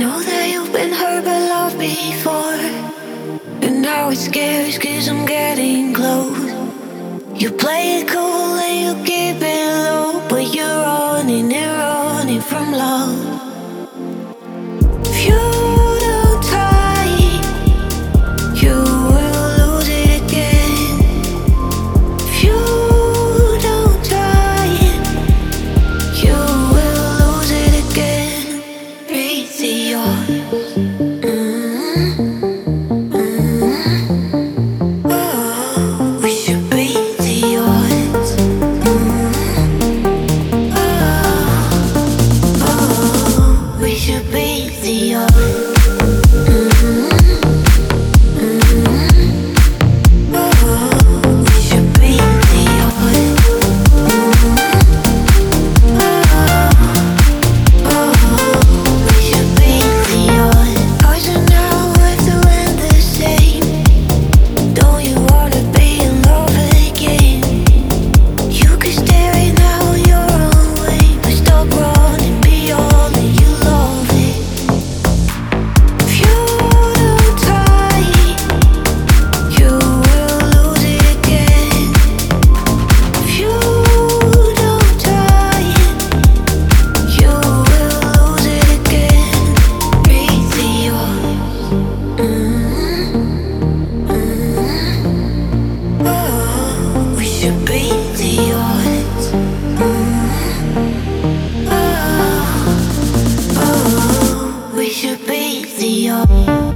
know that you've been hurt but loved before, and now it scares 'cause I'm getting close. You play it cool and you keep it low, but you're running and running from love. If you don't try, you will lose it again. If you don't try, you will lose it again. Breathe the yours. We should breathe the yours. We should breathe the yours. We should breathe the yours.